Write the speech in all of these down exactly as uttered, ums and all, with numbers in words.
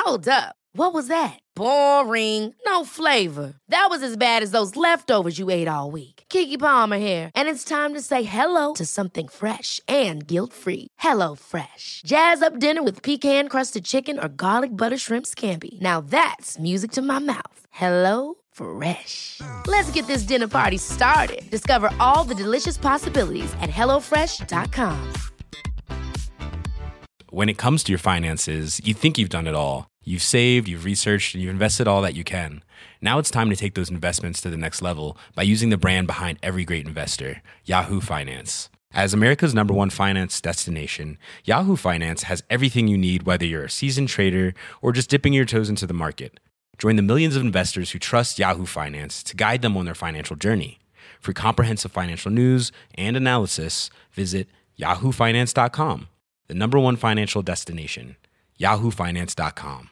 Hold up. What was that? Boring. No flavor. That was as bad as those leftovers you ate all week. Keke Palmer here, and it's time to say hello to something fresh and guilt-free. Hello Fresh. Jazz up dinner with pecan-crusted chicken or garlic butter shrimp scampi. Now that's music to my mouth. Hello Fresh. Let's get this dinner party started. Discover all the delicious possibilities at hello fresh dot com. When it comes to your finances, you think you've done it all. You've saved, you've researched, and you've invested all that you can. Now it's time to take those investments to the next level by using the brand behind every great investor, Yahoo Finance. As America's number one finance destination, Yahoo Finance has everything you need, whether you're a seasoned trader or just dipping your toes into the market. Join the millions of investors who trust Yahoo Finance to guide them on their financial journey. For comprehensive financial news and analysis, visit yahoo finance dot com. The number one financial destination, yahoo finance dot com.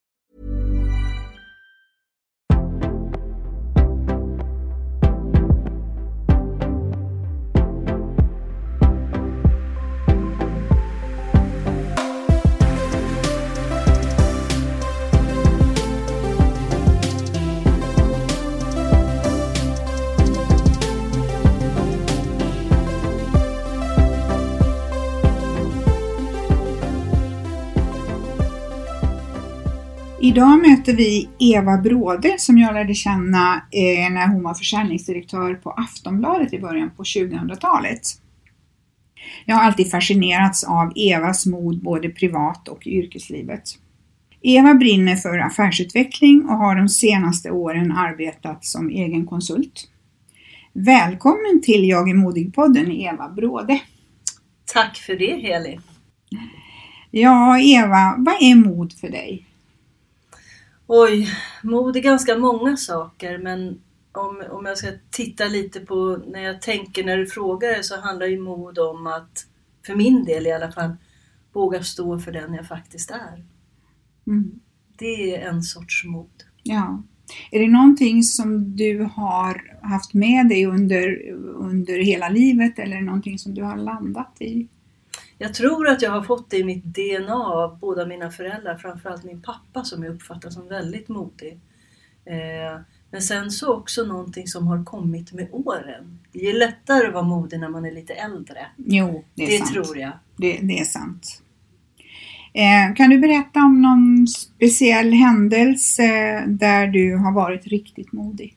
Idag möter vi Eva Bråde som jag lärde känna eh, när hon var försäljningsdirektör på Aftonbladet i början på tjugohundratalet. Jag har alltid fascinerats av Evas mod både privat och i yrkeslivet. Eva brinner för affärsutveckling och har de senaste åren arbetat som egen konsult. Välkommen till Jag är modig-podden, Eva Bråde. Tack för det, Heli. Ja, Eva, vad är mod för dig? Oj, mod är ganska många saker, men om, om jag ska titta lite på när jag tänker när du frågar det, så handlar ju mod om att, för min del i alla fall, våga stå för den jag faktiskt är. Mm. Det är en sorts mod. Ja. Är det någonting som du har haft med dig under, under hela livet, eller är det någonting som du har landat i? Jag tror att jag har fått det i mitt D N A av båda mina föräldrar, framförallt min pappa som jag uppfattar som väldigt modig. Eh, men sen så också någonting som har kommit med åren. Det är lättare att vara modig när man är lite äldre. Jo, det är det sant. Det tror jag. Det, det är sant. Eh, kan du berätta om någon speciell händelse där du har varit riktigt modig?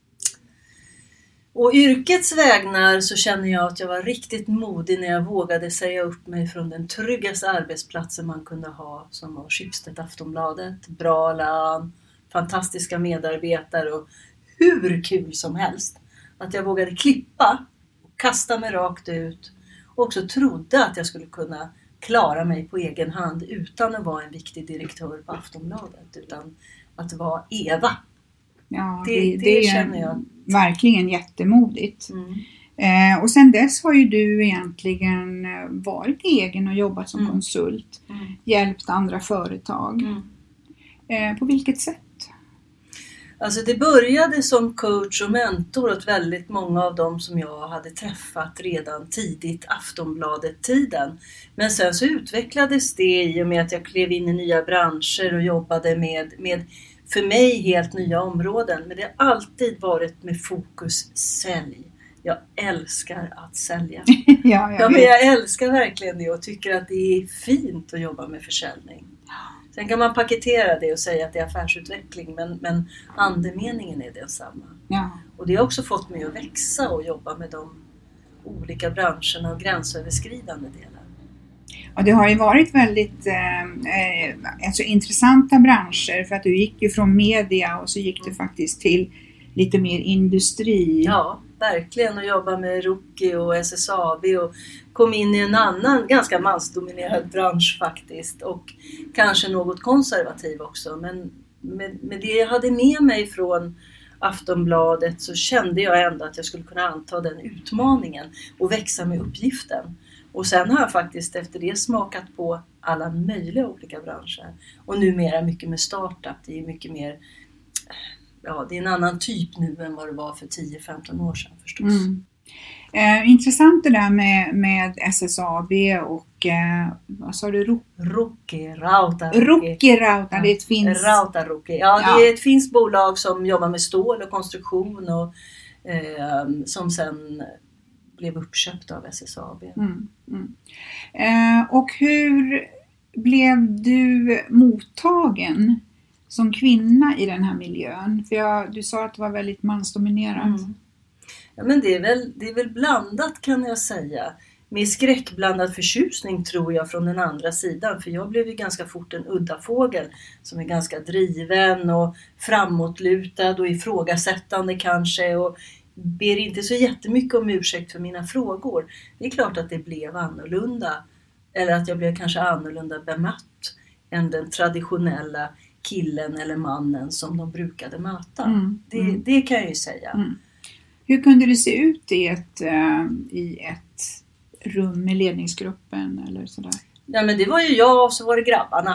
Och yrkets vägnar så känner jag att jag var riktigt modig när jag vågade säga upp mig från den tryggaste arbetsplatsen man kunde ha, som var Schibsted Aftonbladet. Bra lön, fantastiska medarbetare och hur kul som helst. Att jag vågade klippa och kasta mig rakt ut och också trodde att jag skulle kunna klara mig på egen hand utan att vara en viktig direktör på Aftonbladet, utan att vara Eva. Ja, det, det, det, det känner är jag. Verkligen jättemodigt. Mm. Eh, och sen dess har ju du egentligen varit egen och jobbat som mm. konsult. Mm. Hjälpt andra företag. Mm. Eh, på vilket sätt? Alltså det började som coach och mentor åt väldigt många av dem som jag hade träffat redan tidigt Aftonbladet-tiden. Men sen så utvecklades det i och med att jag klev in i nya branscher och jobbade med, med för mig helt nya områden. Men det har alltid varit med fokus sälj. Jag älskar att sälja. ja, jag, ja, men jag älskar verkligen det och tycker att det är fint att jobba med försäljning. Sen kan man paketera det och säga att det är affärsutveckling, men, men andemeningen är densamma. Ja. Och det har också fått mig att växa och jobba med de olika branscherna och gränsöverskridande delar. Och det har ju varit väldigt eh, alltså intressanta branscher, för att du gick ju från media och så gick du faktiskt till lite mer industri. Ja, verkligen, och jobba med Ruki och S S A B och kom in i en annan ganska mansdominerad bransch faktiskt, och kanske något konservativ också, men med, med det jag hade med mig från Aftonbladet så kände jag ändå att jag skulle kunna anta den utmaningen och växa med uppgiften. Och sen har jag faktiskt efter det smakat på alla möjliga olika branscher, och numera mycket med startup. Det är mycket mer, ja, det är en annan typ nu än vad det var för tio femton år sedan förstås. Mm. Eh, intressant det där med, med S S A B och eh, vad sa du? Ro- Ruki, Rautaruki. Ruki Rauta, det är ett finskt... Rautaruki. Ja, Ja. det är ett finskt bolag som jobbar med stål och konstruktion och eh, som sen blev uppköpt av S S A B. Mm, mm. Eh, och hur blev du mottagen som kvinna i den här miljön? För jag, du sa att det var väldigt mansdominerat. Mm. Ja, men det är, väl, det är väl blandat kan jag säga. Med skräckblandad förtjusning tror jag från den andra sidan. För jag blev ju ganska fort en udda fågel som är ganska driven och framåtlutad och ifrågasättande kanske. Och ber inte så jättemycket om ursäkt för mina frågor. Det är klart att det blev annorlunda. Eller att jag blev kanske annorlunda bemött än den traditionella killen eller mannen som de brukade möta. Mm, det, mm. det kan jag ju säga. Mm. Hur kunde det se ut i ett, äh, i ett rum med ledningsgruppen eller sådär? Ja, men det var ju jag och så var det grabbarna.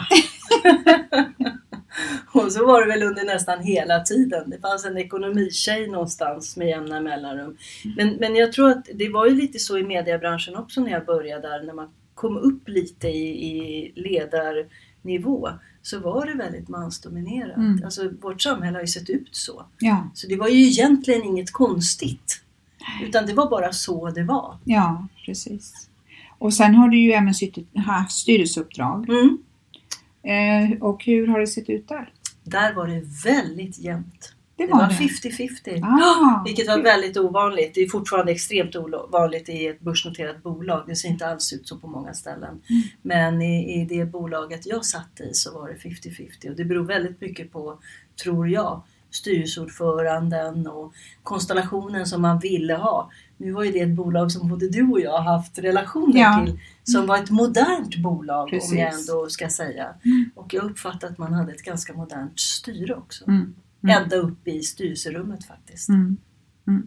Och så var det väl under nästan hela tiden. Det fanns en ekonomitjej någonstans med jämna mellanrum. Men, men jag tror att det var ju lite så i mediebranschen också när jag började där. När man kom upp lite i, i ledarnivå så var det väldigt mansdominerat. Mm. Alltså vårt samhälle har ju sett ut så. Ja, Så det var ju egentligen inget konstigt. Utan det var bara så det var. ja, precis. Och sen har du ju även suttit, haft styrelseuppdrag. Mm. Eh, och hur har det sett ut där? Där var det väldigt jämnt. Det Det var var det. femtio femtio. Ah, Vilket var väldigt ovanligt. Det är fortfarande extremt ovanligt i ett börsnoterat bolag. Det ser inte alls ut så på många ställen. Mm. Men i, i det bolaget jag satt i så var det femtio femtio. Och det beror väldigt mycket på, tror jag, styrelseordföranden och konstellationen som man ville ha. Nu var ju det ett bolag som både du och jag har haft relationer Ja. till. Som var ett modernt bolag. Precis. Om jag ändå ska säga. Mm. Och jag uppfattar att man hade ett ganska modernt styre också. Mm. Mm. Ända upp i styrelserummet faktiskt. Mm. Mm.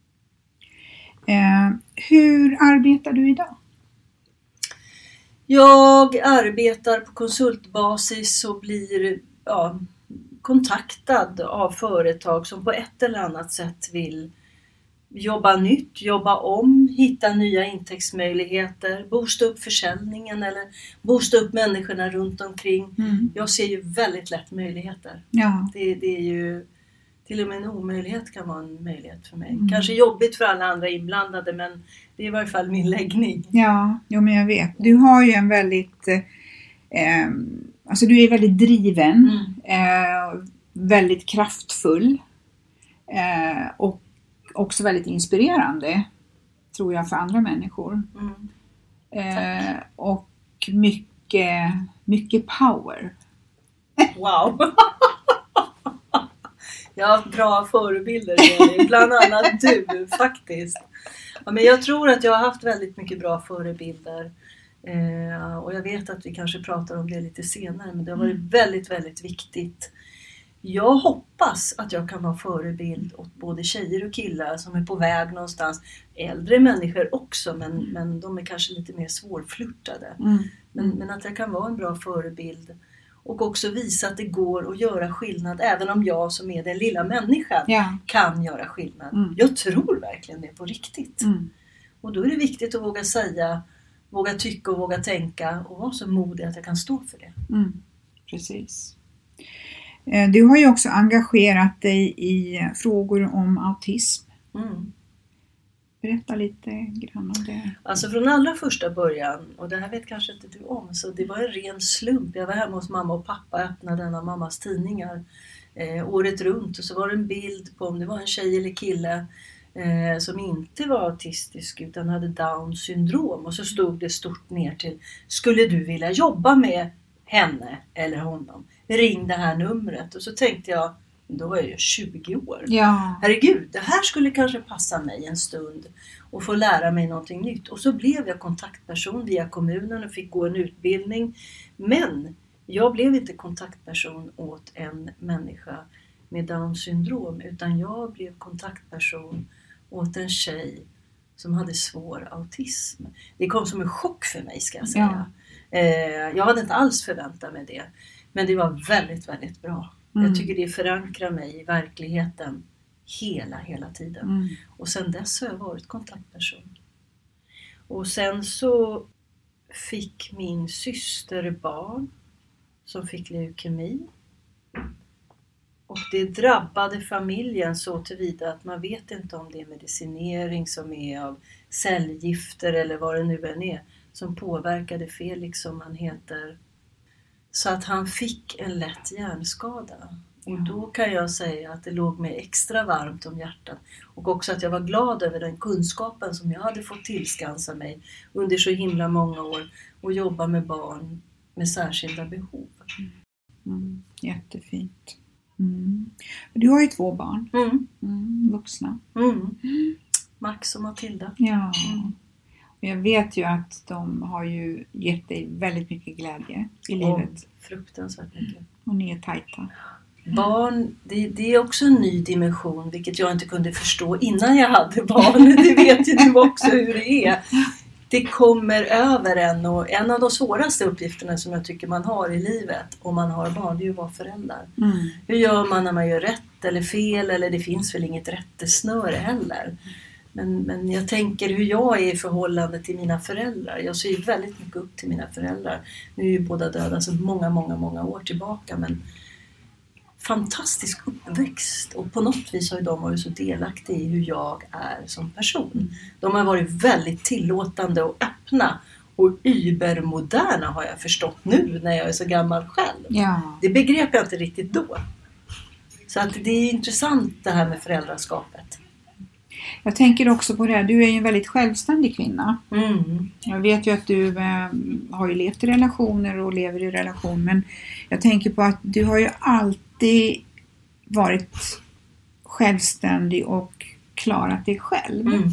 Eh, hur arbetar du idag? Jag arbetar på konsultbasis och blir ja, kontaktad av företag som på ett eller annat sätt vill jobba nytt, jobba om, hitta nya intäktsmöjligheter, boosta upp försäljningen eller boosta upp människorna runt omkring. Mm. Jag ser ju väldigt lätt möjligheter. Ja. Det, det är ju till och med en omöjlighet kan vara en möjlighet för mig. Mm. Kanske jobbigt för alla andra inblandade, men det är i varje fall min läggning. Ja, jo, men jag vet. Du har ju en väldigt, eh, alltså du är väldigt driven, Mm. eh, väldigt kraftfull eh, och också väldigt inspirerande, tror jag, för andra människor. Mm. Eh, och mycket, mycket power. Wow! Jag har haft bra förebilder, Jenny. Bland annat du faktiskt. Ja, men jag tror att jag har haft väldigt mycket bra förebilder. Eh, och jag vet att vi kanske pratar om det lite senare, men det har varit väldigt, väldigt viktigt. Jag hoppas att jag kan vara förebild åt både tjejer och killar som är på väg någonstans. Äldre människor också, men, men de är kanske lite mer svårflirtade. Mm. Men, men att jag kan vara en bra förebild. Och också visa att det går att göra skillnad. Även om jag som är den lilla människan Ja. kan göra skillnad. Mm. Jag tror verkligen det på riktigt. Mm. Och då är det viktigt att våga säga, våga tycka och våga tänka. Och vara så modig att jag kan stå för det. Mm. Precis. Eh, Du har ju också engagerat dig i frågor om autism. Mm. Berätta lite grann om det. Alltså från allra första början, och det här vet kanske inte du om, så det var en ren slump. Jag var hemma hos mamma och pappa, öppnade en av mammas tidningar eh, året runt. Och så var det en bild på om det var en tjej eller kille eh, som inte var autistisk utan hade Down syndrom. Och så stod det stort ner till, skulle du vilja jobba med henne eller honom? Ring det här numret. Och så tänkte jag, då var jag ju tjugo år. Ja. Herregud, det här skulle kanske passa mig en stund och få lära mig någonting nytt. Och så blev jag kontaktperson via kommunen och fick gå en utbildning. Men jag blev inte kontaktperson åt en människa med Down syndrom, utan jag blev kontaktperson åt en tjej som hade svår autism. Det kom som en chock för mig, ska jag säga. Ja. Eh, jag hade inte alls förväntat mig det. Men det var väldigt, väldigt bra. Mm. Jag tycker det förankrar mig i verkligheten hela, hela tiden. Mm. Och sen dess har jag varit kontaktperson. Och sen så fick min syster barn som fick leukemi. Och det drabbade familjen så tillvida att man vet inte om det är medicinering som är av cellgifter eller vad det nu än är som påverkade Felix som han heter. Så att han fick en lätt hjärnskada. Och då kan jag säga att det låg mig extra varmt om hjärtat. Och också att jag var glad över den kunskapen som jag hade fått tillskansa mig under så himla många år. Och jobba med barn med särskilda behov. Mm. Jättefint. Mm. Du har ju två barn. Mm. Mm. Vuxna. Mm. Max och Matilda. Ja. Mm. Jag vet ju att de har ju gett dig väldigt mycket glädje i livet. Och fruktansvärt mycket. Och ni är tajta. Barn, det, det är också en ny dimension, vilket jag inte kunde förstå innan jag hade barn. Det vet ju du också hur det är. Det kommer över en, och en av de svåraste uppgifterna som jag tycker man har i livet om man har barn, det är ju att vara föräldrar. Mm. Hur gör man när man gör rätt eller fel, eller det finns väl inget rättesnöre heller. Men, men jag tänker hur jag är i förhållande till mina föräldrar. Jag ser ju väldigt mycket upp till mina föräldrar. Nu är ju båda döda sedan många, många, många år tillbaka, men fantastisk uppväxt, och på något vis har ju de varit så delaktiga i hur jag är som person. De har varit väldigt tillåtande och öppna och übermoderna, har jag förstått nu när jag är så gammal själv. Ja. Det begrep jag inte riktigt då. Så att det är intressant det här med föräldraskapet. Jag tänker också på det här, du är ju en väldigt självständig kvinna. Mm. Jag vet ju att du eh, har ju levt i relationer och lever i relation, men jag tänker på att du har ju alltid varit självständig och klarat dig själv. Mm.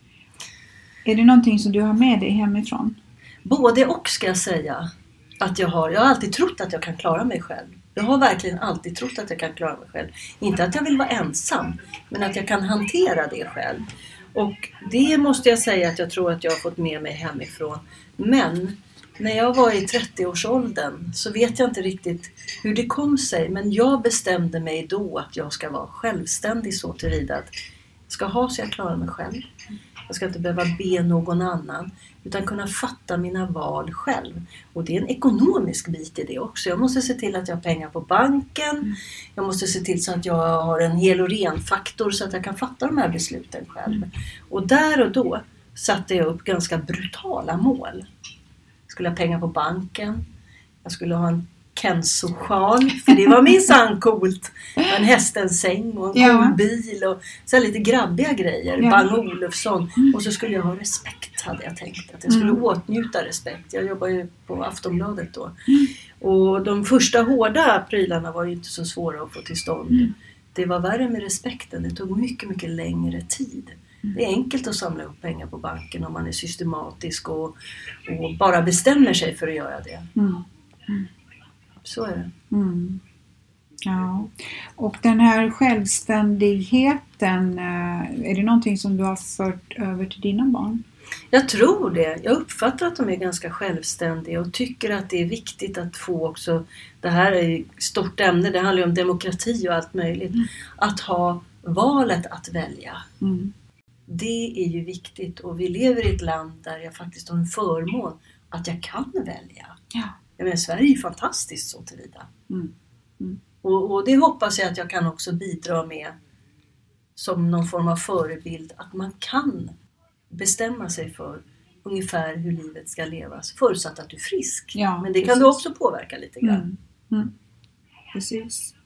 Är det någonting som du har med dig hemifrån? Både och ska jag säga att jag har. Jag har alltid trott att jag kan klara mig själv. Jag har verkligen alltid trott att jag kan klara mig själv. Inte att jag vill vara ensam, men att jag kan hantera det själv. Och det måste jag säga att jag tror att jag har fått med mig hemifrån. Men när jag var i trettioårsåldern så vet jag inte riktigt hur det kom sig. Men jag bestämde mig då att jag ska vara självständig så tillvida att jag ska ha så jag klarar mig själv. Jag ska inte behöva be någon annan, utan kunna fatta mina val själv. Och det är en ekonomisk bit i det också. Jag måste se till att jag har pengar på banken. Mm. Jag måste se till så att jag har en hel och ren faktor så att jag kan fatta de här besluten själv. Mm. Och där och då satte jag upp ganska brutala mål. Jag skulle ha pengar på banken. Jag skulle ha en Kenzo-sjal, för det var minsann coolt. En hästens säng och en ja. cool bil och så lite grabbiga grejer. Ja. Bang Olufsson. Och så skulle jag ha respekt, hade jag tänkt. Att jag skulle mm. åtnjuta respekt. Jag jobbar ju på Aftonbladet då. Mm. Och de första hårda prylarna var ju inte så svåra att få till stånd. Mm. Det var värre med respekten. Det tog mycket, mycket längre tid. Mm. Det är enkelt att samla upp pengar på banken om man är systematisk och, och bara bestämmer sig för att göra det. Mm. Mm. Så är det. Mm. Ja. Och den här självständigheten, är det någonting som du har fört över till dina barn? Jag tror det. Jag uppfattar att de är ganska självständiga och tycker att det är viktigt att få också, det här är ett stort ämne, det handlar ju om demokrati och allt möjligt, mm. att ha valet att välja. Mm. Det är ju viktigt, och vi lever i ett land där jag faktiskt har en förmån att jag kan välja. Ja. Men Sverige är fantastiskt så tillvida. Mm. Mm. Och, och det hoppas jag att jag kan också bidra med som någon form av förebild. Att man kan bestämma sig för ungefär hur livet ska levas. Förutsatt att du är frisk. Ja, men det precis. kan du också påverka lite grann. Mm. Mm. Precis.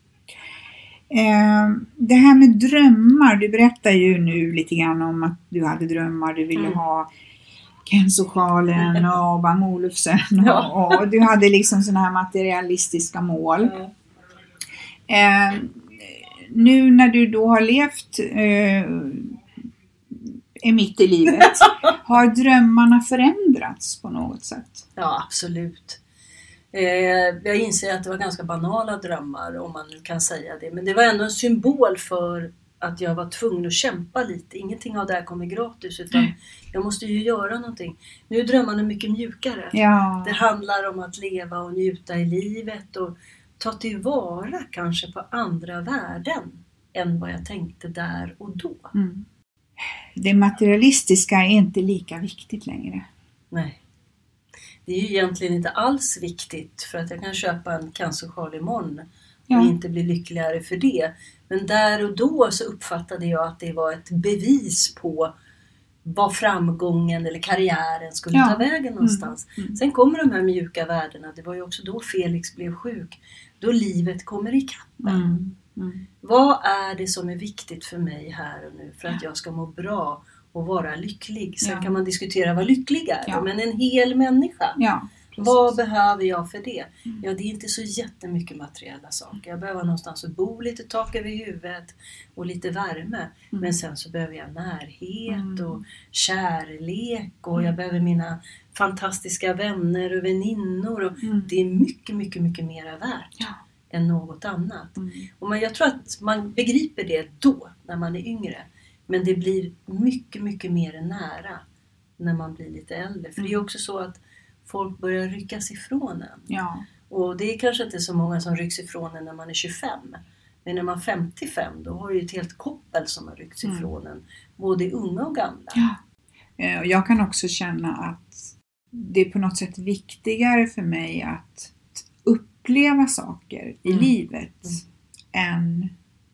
Eh, det här med drömmar. Du berättar ju nu lite grann om att du hade drömmar. Du ville mm. ha Kenzo-sjalen och Bang Olufsen ja. och, och du hade liksom såna här materialistiska mål. Ja. Eh, nu när du då har levt eh, är mitt i livet, har drömmarna förändrats på något sätt? Ja, absolut. Eh, jag inser att det var ganska banala drömmar, om man nu kan säga det. Men det var ändå en symbol för att jag var tvungen att kämpa lite. Ingenting av det här kommer gratis, utan mm. jag måste ju göra någonting. Nu är drömmarna mycket mjukare. Ja. Det handlar om att leva och njuta i livet och ta tillvara kanske på andra värden. än vad jag tänkte där och då. Mm. Det materialistiska är inte lika viktigt längre. Nej. Det är ju egentligen inte alls viktigt, för att jag kan köpa en cancersjal imorgon Ja. och inte bli lyckligare för det. Men där och då så uppfattade jag att det var ett bevis på vad framgången eller karriären skulle Ja. ta vägen någonstans. Mm. Mm. Sen kommer de här mjuka värdena. Det var ju också då Felix blev sjuk. Då livet kommer ikapp en. Mm. Mm. Vad är det som är viktigt för mig här och nu för att jag ska må bra och vara lycklig? Sen Ja. kan man diskutera vad lycklig är. Ja. Men en hel människa. Ja, precis. Vad behöver jag för det? Mm. Ja, det är inte så jättemycket materiella saker. Jag behöver någonstans att bo, lite tak över huvudet och lite värme. Mm. Men sen så behöver jag närhet Mm. och kärlek och jag behöver mina fantastiska vänner och väninnor. Och Mm. det är mycket, mycket, mycket mera värt Ja. än något annat. Mm. Och man, jag tror att man begriper det då, när man är yngre. Men det blir mycket, mycket mer nära när man blir lite äldre. För det är också så att folk börjar ryckas ifrån en. Ja. Och det är kanske inte så många som rycks ifrån en när man är tjugofem. Men när man är femtiofem, då har ju ett helt koppel som har ryckts Mm. ifrån en. Både unga och gamla. Ja. Eh, och Jag kan också känna att det är på något sätt viktigare för mig att uppleva saker i Mm. livet än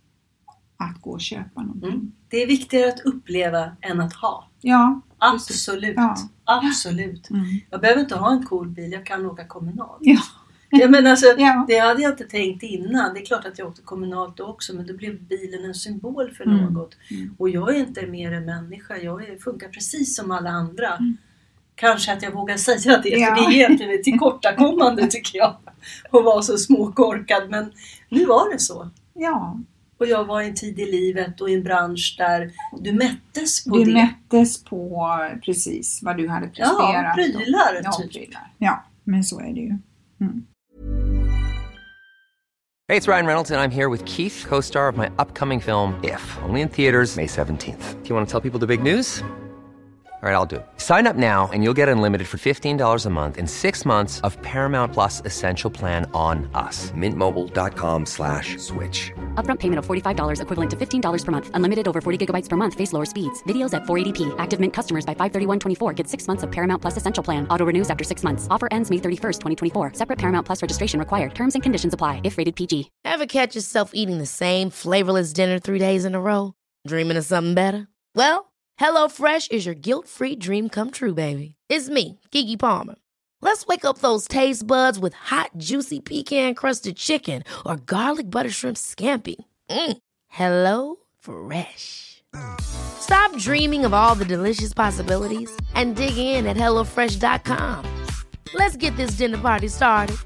att gå och köpa någonting. Mm. Det är viktigare att uppleva än att ha. Ja, Absolut. Ja. Absolut. mm. Jag behöver inte ha en cool bil, jag kan åka kommunalt. ja. Ja, men alltså, Ja. det hade jag inte tänkt innan. Det är klart att jag åkte kommunalt då också, men då blev bilen en symbol för Mm. något. Mm. Och jag är inte mer en människa, jag är, funkar precis som alla andra. Mm. Kanske att jag vågar säga det, Ja. för det är egentligen ett tillkortakommande tycker jag. Att vara så småkorkad, men nu var det så. ja. Och jag var i en tid i livet och i en bransch där du mättes på Du det. mättes på precis vad du hade presterat. Ja, prylar Ja, typ. prylar. Ja, men så är det ju. Mm. Hey, it's Ryan Reynolds, and I'm here with Keith, co-star of my upcoming film, If, only in theaters May seventeenth. Do you want to tell people the big news? All right, I'll do it. Sign up now and you'll get unlimited for fifteen dollars a month and six months of Paramount Plus Essential Plan on us. Mint Mobile dot com slash switch. Upfront payment of forty-five dollars equivalent to fifteen dollars per month. Unlimited over forty gigabytes per month. Face lower speeds. Videos at four eighty p. Active Mint customers by five thirty-one twenty-four get six months of Paramount Plus Essential Plan. Auto renews after six months. Offer ends May thirty-first, twenty twenty-four. Separate Paramount Plus registration required. Terms and conditions apply if rated P G. Ever catch yourself eating the same flavorless dinner three days in a row? Dreaming of something better? Well, HelloFresh is your guilt-free dream come true, baby. It's me, Keke Palmer. Let's wake up those taste buds with hot, juicy pecan-crusted chicken or garlic butter shrimp scampi. Mm. Hello Fresh. Stop dreaming of all the delicious possibilities and dig in at hello fresh dot com. Let's get this dinner party started.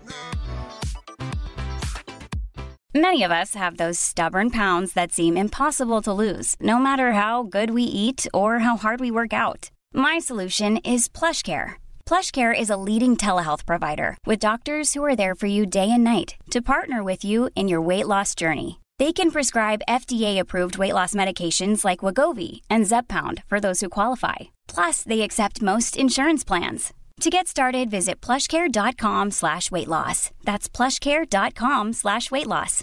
Many of us have those stubborn pounds that seem impossible to lose, no matter how good we eat or how hard we work out. My solution is PlushCare. PlushCare is a leading telehealth provider with doctors who are there for you day and night to partner with you in your weight loss journey. They can prescribe F D A-approved weight loss medications like Wegovy and Zepbound for those who qualify. Plus, they accept most insurance plans. To get started, visit plushcare.com slash weight loss. That's plushcare.com slash weight loss.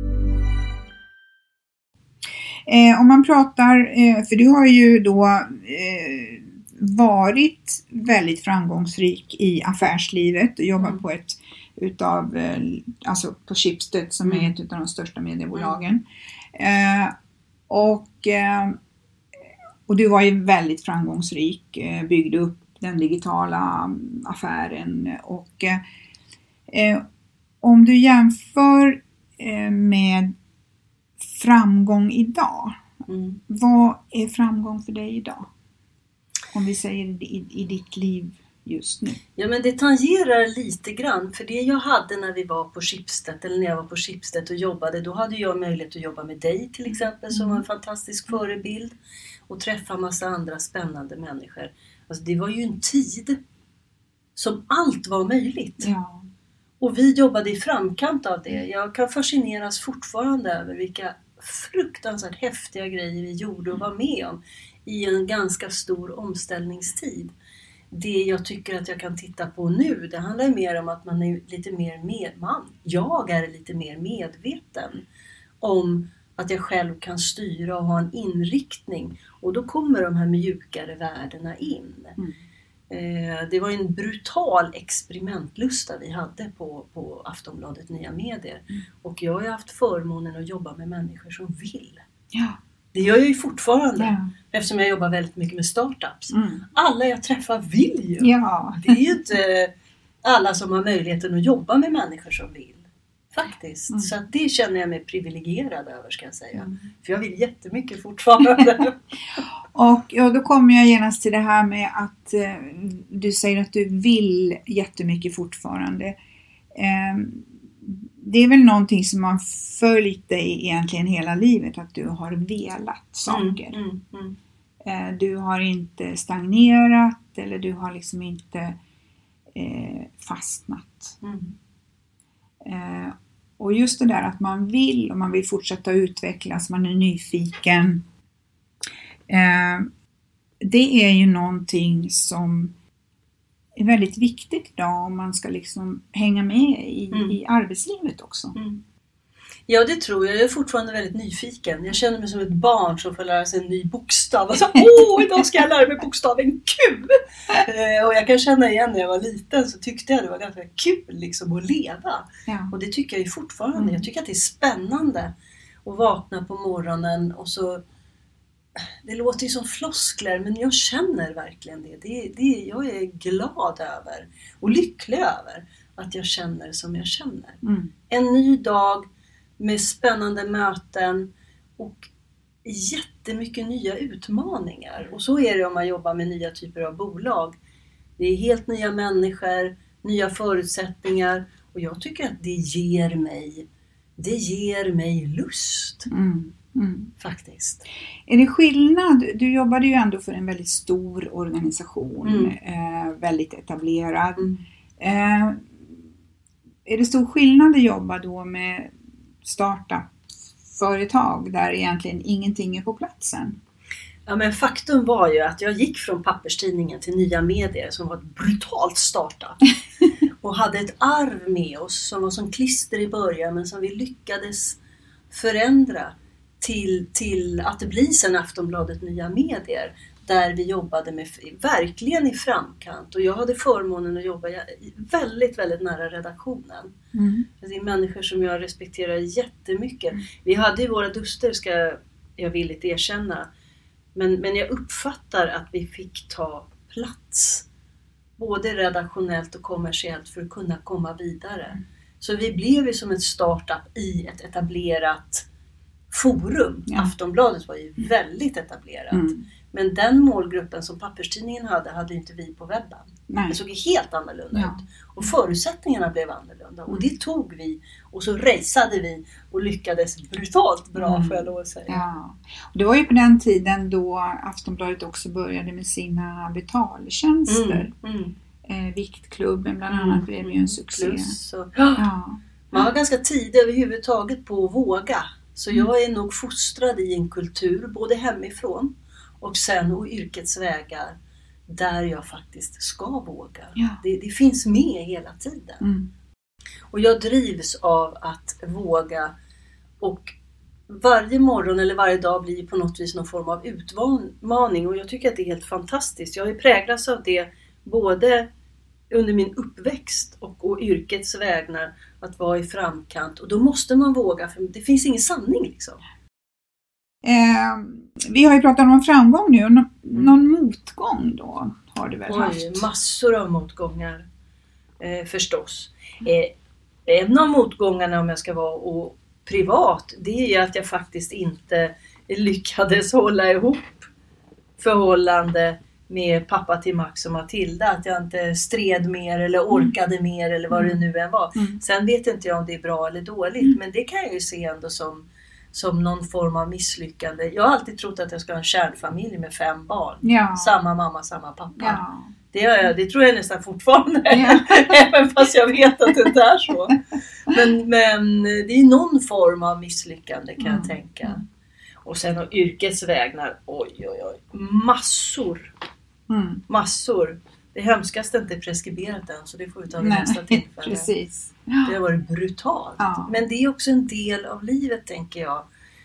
Eh, om man pratar, eh, för du har ju då eh, varit väldigt framgångsrik i affärslivet och jobbat Mm. på ett utav, eh, alltså på Schibsted som Mm. är ett utav de största mediebolagen. Eh, och, eh, och du var ju väldigt framgångsrik, eh, byggde upp den digitala affären och eh, om du jämför eh, med framgång idag, Mm. vad är framgång för dig idag? Om vi säger i, i ditt liv just nu. Ja, men det tangerar lite grann, för det jag hade när vi var på Schibsted, eller när jag var på Schibsted och jobbade, då hade jag möjlighet att jobba med dig till exempel, som var en fantastisk förebild, och träffa massa andra spännande människor. Alltså det var ju en tid som allt var möjligt. Ja. Och vi jobbade i framkant av det. Jag kan fascineras fortfarande över vilka fruktansvärt häftiga grejer vi gjorde och var med om i en ganska stor omställningstid. Det jag tycker att jag kan titta på nu, det handlar mer om att man är lite mer med, man, jag är lite mer medveten om Att jag själv kan styra och ha en inriktning. Och då kommer de här mjukare värdena in. Mm. Eh, det var en brutal experimentlusta vi hade på, på Aftonbladet Nya Medier. Mm. Och jag har haft förmånen att jobba med människor som vill. Ja. Det gör jag ju fortfarande. Ja. Eftersom jag jobbar väldigt mycket med startups. Mm. Alla jag träffar vill ju. Ja. Det är ju inte alla som har möjligheten att jobba med människor som vill. Faktiskt. Mm. Så att det känner jag mig privilegierad över, ska jag säga. Mm. För jag vill jättemycket fortfarande. Och ja, då kommer jag genast till det här med att eh, du säger att du vill jättemycket fortfarande. Eh, det är väl någonting som har följt dig egentligen hela livet. Att du har velat saker. Mm, mm, mm. Eh, du har inte stagnerat. Eller du har liksom inte eh, fastnat. Mm. Eh, och just det där att man vill och man vill fortsätta utvecklas, man är nyfiken. Eh, det är ju någonting som är väldigt viktigt idag om man ska liksom hänga med i, mm. i arbetslivet också. Mm. Ja, det tror jag. Jag är fortfarande väldigt nyfiken. Jag känner mig som ett barn som får lära sig en ny bokstav. Och så, åh, idag ska jag lära mig bokstaven Q! Eh, och jag kan känna igen när jag var liten så tyckte jag det var ganska kul liksom att leva. Ja. Och det tycker jag ju fortfarande. Mm. Jag tycker att det är spännande att vakna på morgonen och så... Det låter ju som floskler, men jag känner verkligen det. det, det jag är glad över och lycklig över att jag känner som jag känner. Mm. En ny dag med spännande möten och jättemycket nya utmaningar. Och så är det om man jobbar med nya typer av bolag. Det är helt nya människor, nya förutsättningar. Och jag tycker att det ger mig, det ger mig lust. Mm. Mm. Faktiskt. Är det skillnad? Du jobbade ju ändå för en väldigt stor organisation. Mm. Eh, väldigt etablerad. Mm. Eh, är det stor skillnad att jobba då med startup-företag där egentligen ingenting är på platsen? Ja, men faktum var ju att jag gick från papperstidningen till Nya Medier som var ett brutalt startup. Och hade ett arv med oss som var som klister i början men som vi lyckades förändra till, till att det blir sen Aftonbladet Nya Medier. Där vi jobbade med, verkligen i framkant. Och jag hade förmånen att jobba väldigt, väldigt nära redaktionen. Mm. Det är människor som jag respekterar jättemycket. Mm. Vi hade ju våra duster, ska jag villigt erkänna. Men, men jag uppfattar att vi fick ta plats. Både redaktionellt och kommersiellt för att kunna komma vidare. Mm. Så vi blev ju som ett startup i ett etablerat forum. Ja. Aftonbladet var ju väldigt etablerat. Mm. Men den målgruppen som papperstidningen hade, hade inte vi på webben. Nej. Det såg helt annorlunda ja. ut. Och förutsättningarna blev annorlunda. Mm. Och det tog vi. Och så raceade vi och lyckades brutalt bra, mm. får jag lov att säga. Ja. Och det var ju på den tiden då Aftonbladet också började med sina betaltjänster. Mm. Mm. Eh, Viktklubben bland annat mm. blev ju en succé. Plus, och, ja. Man var ganska tidig överhuvudtaget på att våga. Så mm. jag är nog fostrad i en kultur, både hemifrån och sen och yrkets vägar, där jag faktiskt ska våga. Ja. Det, det finns med hela tiden. Mm. Och jag drivs av att våga, och varje morgon eller varje dag blir på något vis någon form av utmaning. Och jag tycker att det är helt fantastiskt. Jag har ju präglats av det både under min uppväxt och, och yrkets vägnar, att vara i framkant. Och då måste man våga, för det finns ingen sanning liksom. Eh, vi har ju pratat om framgång nu. Nå- någon motgång då har du väl Oj, haft? Massor av motgångar eh, förstås. Eh, en av motgångarna, om jag ska vara och privat, det är ju att jag faktiskt inte lyckades hålla ihop förhållande med pappa till Max och Matilda. Att jag inte stred mer eller orkade mm. mer eller vad det nu än var. Mm. Sen vet inte jag om det är bra eller dåligt. Mm. Men det kan jag ju se ändå som, som någon form av misslyckande. Jag har alltid trott att jag ska ha en kärnfamilj med fem barn. Ja. Samma mamma, samma pappa. Ja. Det, jag, det tror jag nästan fortfarande. Ja. Även fast jag vet att det inte är så. Men, men det är någon form av misslyckande, kan mm. jag tänka. Och sen har yrkets vägnar, oj oj oj, massor. Mm. Massor. Det hemskaste är inte preskriberat än, så det får vi ta vid Nej, nästa tillfälle. Precis. Det har varit brutalt. Ja. Men det är också en del av livet, tänker jag.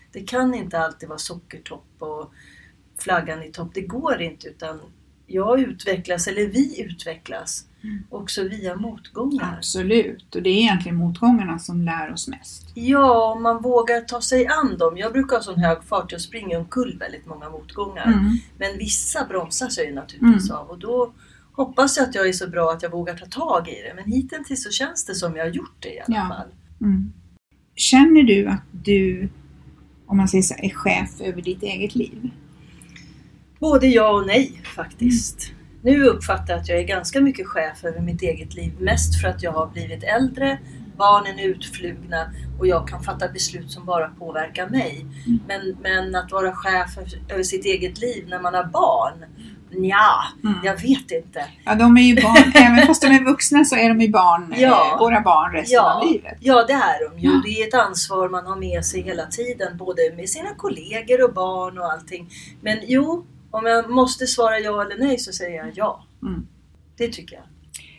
Det kan inte alltid vara sockertopp och flaggan i topp. Det går inte, utan jag utvecklas, eller vi utvecklas mm. också via motgångar. Absolut, och det är egentligen motgångarna som lär oss mest. Ja, om man vågar ta sig an dem. Jag brukar ha sån hög fart, jag springer omkull väldigt många motgångar. Mm. Men vissa bromsar sig naturligtvis mm. av, och då hoppas jag att jag är så bra att jag vågar ta tag i det. Men hittills så känns det som jag har gjort det i alla ja. fall. Mm. Känner du att du, om man säger så, är chef över ditt eget liv? Både ja och nej faktiskt. Mm. Nu uppfattar jag att jag är ganska mycket chef över mitt eget liv. Mest för att jag har blivit äldre, barnen är utflugna och jag kan fatta beslut som bara påverkar mig. Mm. Men, men att vara chef över sitt eget liv när man har barn, ja, mm. jag vet inte. Ja, de är ju barn, även fast de är vuxna så är de ju barn, ja. eh, våra barn resten ja. av livet. Ja, det är de ju. Ja. Det är ett ansvar man har med sig hela tiden, både med sina kollegor och barn och allting. Men jo, om jag måste svara ja eller nej så säger jag ja. Mm. Det tycker jag.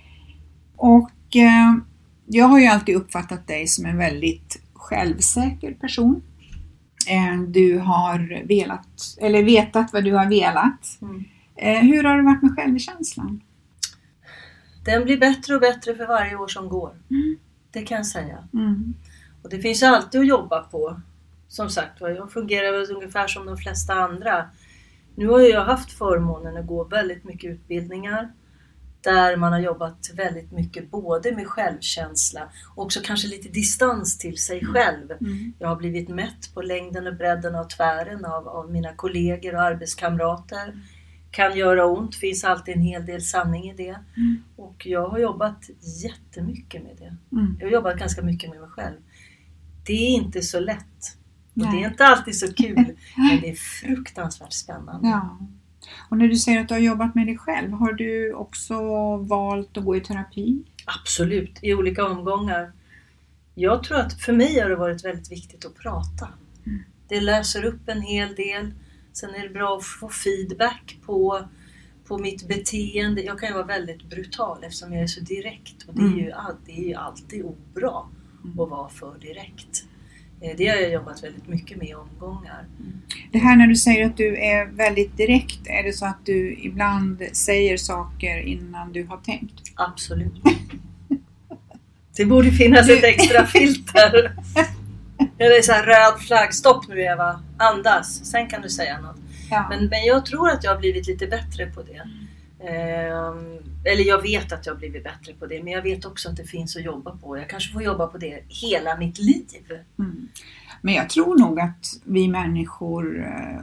Och eh, jag har ju alltid uppfattat dig som en väldigt självsäker person. Eh, du har velat, eller vetat vad du har velat. Mm. Eh, hur har det varit med självkänslan? Den blir bättre och bättre för varje år som går. Mm. Det kan jag säga. Mm. Och det finns alltid att jobba på. Som sagt, jag fungerar väl ungefär som de flesta andra. Nu har jag haft förmånen att gå väldigt mycket utbildningar där man har jobbat väldigt mycket både med självkänsla och också kanske lite distans till sig själv. Mm. Jag har blivit mätt på längden och bredden och tvären av, av mina kollegor och arbetskamrater. Mm. Kan göra ont, finns alltid en hel del sanning i det. Mm. Och jag har jobbat jättemycket med det. Mm. Jag har jobbat ganska mycket med mig själv. Det är inte så lätt. Och det är inte alltid så kul, men det är fruktansvärt spännande. Ja. Och när du säger att du har jobbat med dig själv, har du också valt att gå i terapi? Absolut, i olika omgångar. Jag tror att för mig har det varit väldigt viktigt att prata. Mm. Det löser upp en hel del. Sen är det bra att få feedback på, på mitt beteende. Jag kan ju vara väldigt brutal eftersom jag är så direkt. Och det är ju, det är ju alltid obra att vara för direkt. Det har jag jobbat väldigt mycket med i omgångar. Det här när du säger att du är väldigt direkt, är det så att du ibland säger saker innan du har tänkt? Absolut. Det borde finnas du... ett extra filter. Det är så här röd flagg, stopp nu Eva, andas, sen kan du säga något. Ja. Men, men jag tror att jag har blivit lite bättre på det. Eh, eller jag vet att jag har blivit bättre på det, men jag vet också att det finns att jobba på. Jag kanske får jobba på det hela mitt liv. Mm. Men jag tror nog att vi människor, eh,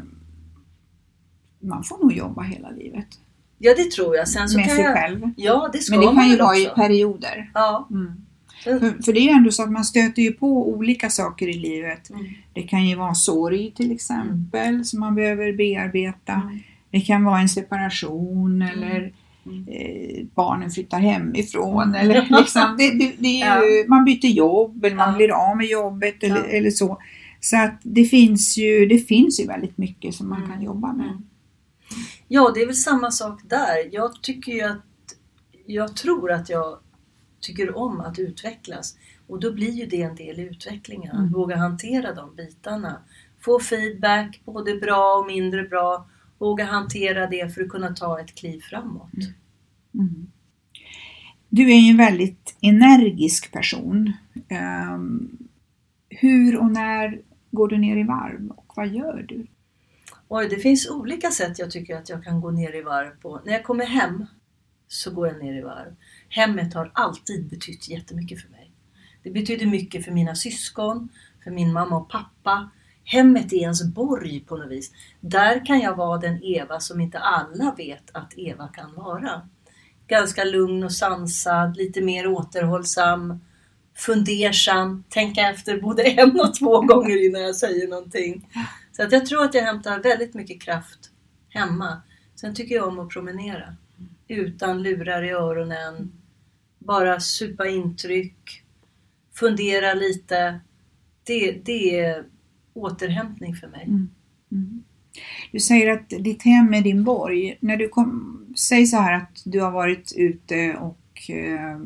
man får nog jobba hela livet. Ja, det tror jag. Sen så med kan sig jag... själv. Ja, det ska men det kan ju vara också i perioder. Ja. Mm. För, för det är ju ändå så att man stöter ju på olika saker i livet. Mm. Det kan ju vara sorg till exempel mm. som man behöver bearbeta. Mm. Det kan vara en separation mm. eller mm. eh, barnen flyttar hemifrån. Mm. Eller liksom, det, det, det är ju, ja. Man byter jobb eller man ja. blir av med jobbet eller, ja. eller så. Så att det finns ju, det finns ju väldigt mycket som man mm. kan jobba med. Mm. Ja, det är väl samma sak där. Jag tycker ju att, jag tror att jag tycker om att utvecklas. Och då blir ju det en del i utvecklingen. Mm. Våga hantera de bitarna. Få feedback, både bra och mindre bra. Våga hantera det för att kunna ta ett kliv framåt. Mm. Mm. Du är ju en väldigt energisk person. Um, hur och när går du ner i varv? Och vad gör du? Oj, det finns olika sätt jag tycker att jag kan gå ner i varv på. När jag kommer hem så går jag ner i varv. Hemmet har alltid betytt jättemycket för mig. Det betyder mycket för mina syskon, för min mamma och pappa. Hemmet är ens borg på något vis. Där kan jag vara den Eva som inte alla vet att Eva kan vara. Ganska lugn och sansad, lite mer återhållsam, fundersam, tänka efter både en och två gånger innan jag säger någonting. Så att jag tror att jag hämtar väldigt mycket kraft hemma. Sen tycker jag om att promenera. Utan lurar i öronen. Bara supa intryck. Fundera lite. Det, det är återhämtning för mig. Mm. Mm. Du säger att ditt hem är din borg. När du kom, säg så här att du har varit ute och eh,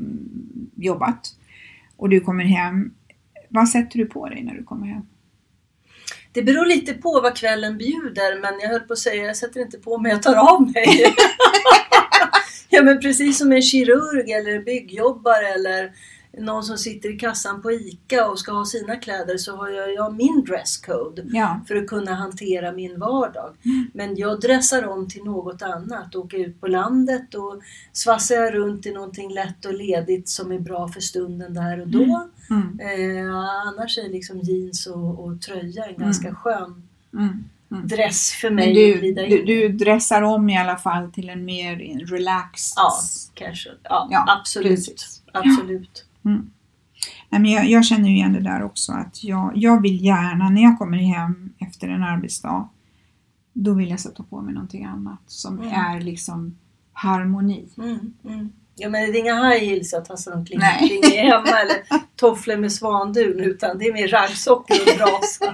jobbat. Och du kommer hem. Vad sätter du på dig när du kommer hem? Det beror lite på vad kvällen bjuder, men jag höll på att säga, jag sätter inte på mig, jag tar av mig. Ja, men precis som en kirurg eller byggjobbare eller någon som sitter i kassan på ICA och ska ha sina kläder, så har jag, jag min dresscode Ja. för att kunna hantera min vardag. Mm. Men jag dressar om till något annat, åker ut på landet och svassar jag runt i någonting lätt och ledigt som är bra för stunden där och då. Mm. Eh, annars är liksom jeans och, och tröja en ganska mm. skön mm. Mm. dress för mig. Men du, att glida in. Du, du dressar om i alla fall till en mer relaxed... Ja, casual. Ja, ja, absolut. Precis. Absolut. Ja. Mm. Nej, men jag, jag känner ju igen det där också, att jag, jag vill gärna, när jag kommer hem efter en arbetsdag, då vill jag sätta på mig någonting annat som mm. är liksom harmoni. Mm, mm. Ja, men det är inga high heels jag tassar omkring kring hemma eller tofflor med svandun, utan det är mer raggsockor och brasa.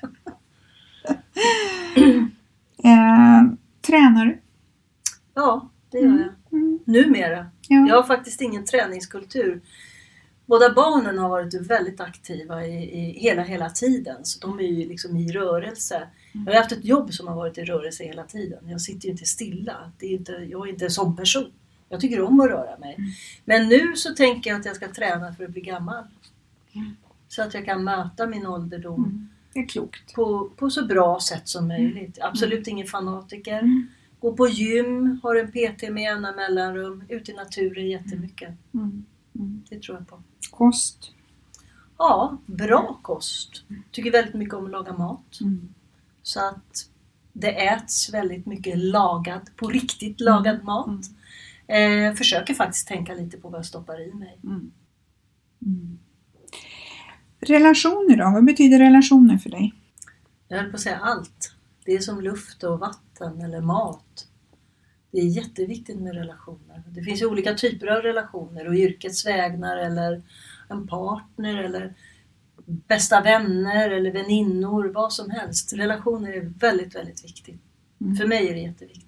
eh, tränar du? Ja, det gör jag. Mm. Numera. Ja. Jag har faktiskt ingen träningskultur. Båda barnen har varit väldigt aktiva i, i hela, hela tiden. Så de är ju liksom i rörelse. Jag har haft ett jobb som har varit i rörelse hela tiden. Jag sitter ju inte stilla. Det är inte, jag är inte en sån person. Jag tycker om att röra mig. Mm. Men nu så tänker jag att jag ska träna för att bli gammal. Mm. Så att jag kan möta min ålderdom. Mm. Det är klokt. På, på så bra sätt som möjligt. Mm. Absolut ingen fanatiker. Mm. Gå på gym, har en P T med jämna mellanrum. Ute i naturen jättemycket. Mm. Mm. Det tror jag på. Kost? Ja, bra kost. Tycker väldigt mycket om att laga mat. Mm. Så att det äts väldigt mycket lagad, på riktigt lagad mm. mat. Eh, försöker faktiskt tänka lite på vad jag stoppar i mig. Mm. Mm. Relationer då? Vad betyder relationer för dig? Jag höll på att säga allt. Det är som luft och vatten eller mat. Det är jätteviktigt med relationer. Det finns ju olika typer av relationer och yrkets vägnar eller en partner eller bästa vänner eller väninnor, vad som helst. Relationer är väldigt, väldigt viktigt. Mm. För mig är det jätteviktigt.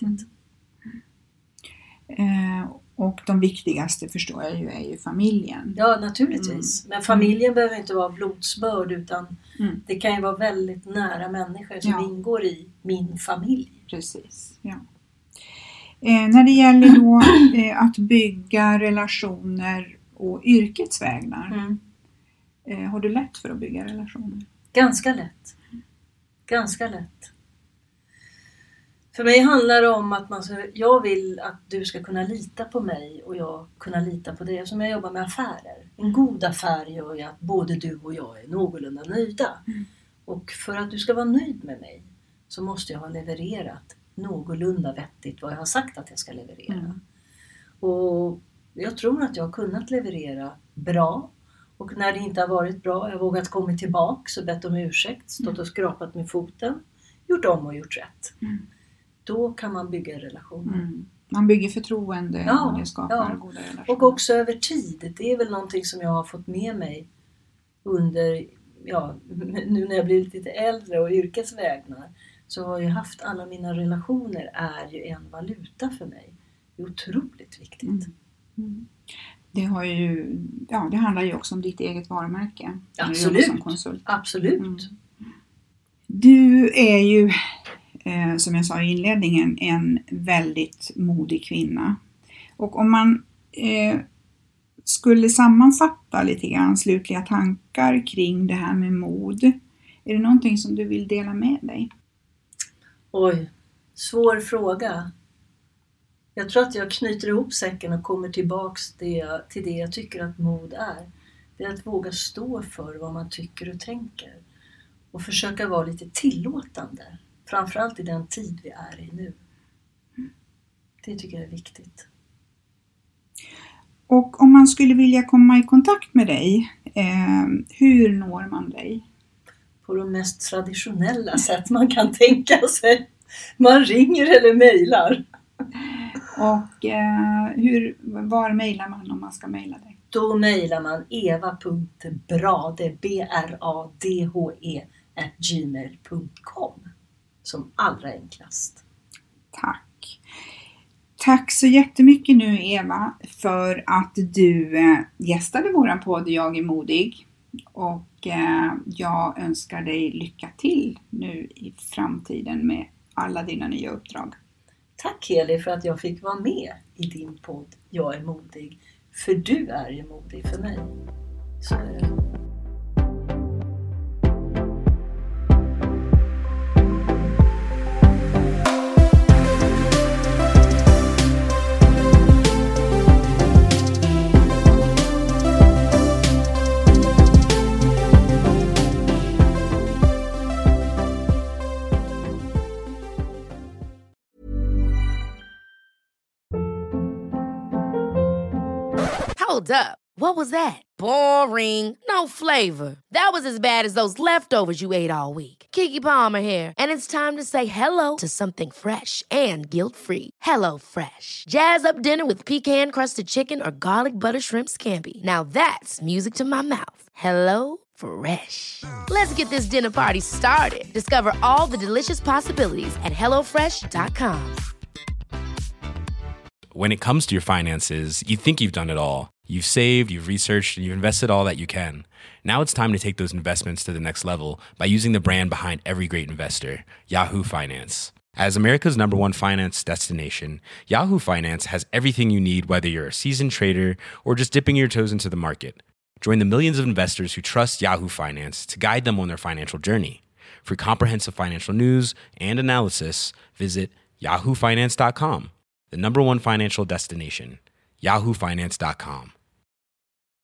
Mm. Eh, och de viktigaste förstår jag ju är ju familjen. Ja, naturligtvis. Mm. Men familjen behöver inte vara blodsbörd, utan mm. det kan ju vara väldigt nära människor som ja. ingår i min familj. Precis, ja. Eh, när det gäller då eh, att bygga relationer och yrkets vägnar. Mm. Eh, har du lätt för att bygga relationer? Ganska lätt. Ganska lätt. För mig handlar det om att man, jag vill att du ska kunna lita på mig och jag kunna lita på dig. Som jag jobbar med affärer. En god affär gör ju att både du och jag är någorlunda nöjda. Mm. Och för att du ska vara nöjd med mig så måste jag ha levererat någorlunda vettigt vad jag har sagt att jag ska leverera. Mm. Och jag tror att jag har kunnat leverera bra. Och när det inte har varit bra, jag har vågat komma tillbaka och bett om ursäkt, stått och skrapat med foten, gjort om och gjort rätt. Mm. Då kan man bygga relationer. Mm. Man bygger förtroende ja, och det skapar ja. goda relationer. Och också över tid. Det är väl någonting som jag har fått med mig under, ja, nu när jag blivit lite äldre och yrkesvägnar. Så har jag haft alla mina relationer är ju en valuta för mig. Det är otroligt viktigt. Mm. Mm. Det, har ju, ja, det handlar ju också om ditt eget varumärke. Absolut. Som konsult. Absolut. Mm. Du är ju, eh, som jag sa i inledningen, en väldigt modig kvinna. Och om man eh, skulle sammanfatta lite grann slutliga tankar kring det här med mod. Är det någonting som du vill dela med dig? Oj, svår fråga. Jag tror att jag knyter ihop säcken och kommer tillbaks det, till det jag tycker att mod är. Det är att våga stå för vad man tycker och tänker. Och försöka vara lite tillåtande. Framförallt i den tid vi är i nu. Det tycker jag är viktigt. Och om man skulle vilja komma i kontakt med dig, eh, hur når man dig? På de mest traditionella sätt man kan tänka sig. Man ringer eller mejlar. Och eh, hur, var mejlar man om man ska mejla dig? Då mejlar man eva punkt brade, B R A D H E, at gmail punkt com. Som allra enklast. Tack. Tack så jättemycket nu Eva för att du eh, gästade våran podd Jag är modig. Och eh, jag önskar dig lycka till nu i framtiden med alla dina nya uppdrag. Tack Heli för att jag fick vara med i din podd Jag är modig. För du är ju modig för mig. Så är det. Hold up. What was that? Boring. No flavor. That was as bad as those leftovers you ate all week. Keke Palmer here, and it's time to say hello to something fresh and guilt-free. Hello Fresh. Jazz up dinner with pecan-crusted chicken or garlic butter shrimp scampi. Now that's music to my mouth. Hello Fresh. Let's get this dinner party started. Discover all the delicious possibilities at hello fresh dot com. When it comes to your finances, you think you've done it all. You've saved, you've researched, and you've invested all that you can. Now it's time to take those investments to the next level by using the brand behind every great investor, Yahoo Finance. As America's number one finance destination, Yahoo Finance has everything you need, whether you're a seasoned trader or just dipping your toes into the market. Join the millions of investors who trust Yahoo Finance to guide them on their financial journey. For comprehensive financial news and analysis, visit yahoo finance dot com. The number one financial destination, yahoo finance dot com.